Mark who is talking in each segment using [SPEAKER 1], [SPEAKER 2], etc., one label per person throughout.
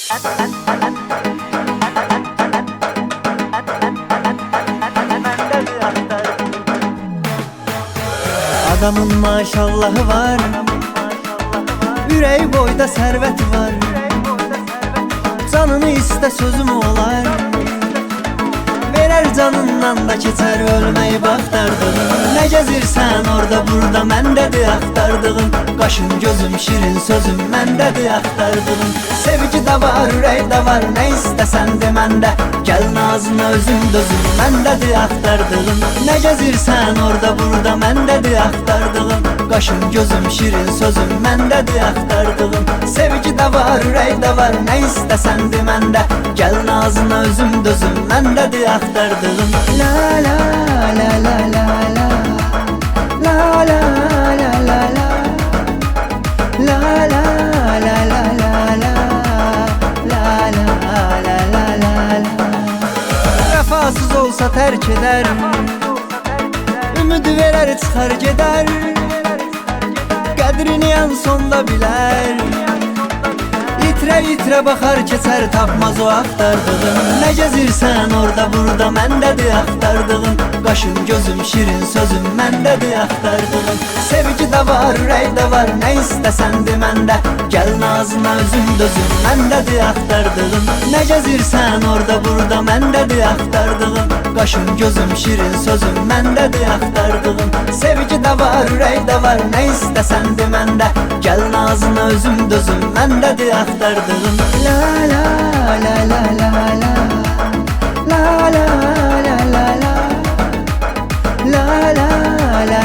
[SPEAKER 1] Adamın maşallahı var, yüreği boyda serveti var. Canını iste sözüm olar, verer canından da keçer ölmeyi baktardığın. Ne gezirsen orada burada mendedir aktardığın. Kaşın gözüm şirin sözüm mendedir aktardığın. Sevgi de var ürək de var ne istesen de mende. Gel nazına özüm dözüm mendedir aktardığın. Ne gezirsen orada burada mendedir aktardığın. Kaşın gözüm şirin sözüm mendedir aktardığın. Sevgi de var ürək de var ne istesen de mende. Gel nazına özüm dözüm mendedir aktardığın. La la la la la la la la la la la la la la la la la la. Vefasız olsa terk eder, ümidi verer çıkar gider. Qədrini en sonda bilər, İtre bakar keser tapmaz o aktardığın. Ne gezirsen orada burada mendedir aktardığın. Kaşın gözüm şirin sözüm mendedir aktardığın. Sevgi de var ürək de var ne istesen de mende. Gel nazına özüm dözüm mendedir aktardığın. Ne gezirsen orada burada mendedir aktardığın. Kaşın gözüm şirin sözüm mendedir aktardığın. Sevgi de var ürək de var ne istesen de mende. Gel nazına özüm dözüm mendedir aktardığın. La la la la la la la la la la la la la la la la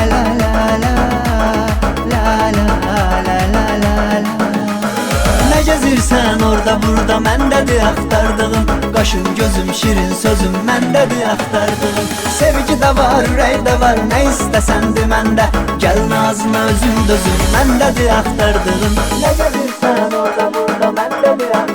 [SPEAKER 1] la la. Ne gezirsen orada burada mendedir aktardığın. Kaşın gözüm şirin sözüm mendedir aktardığın. Sevgi de var ürək de var ne istesen de mende. Gel nazına özüm dözüm mendedir aktardığın. Ne gezirsen orada burada mendedir aktardığın.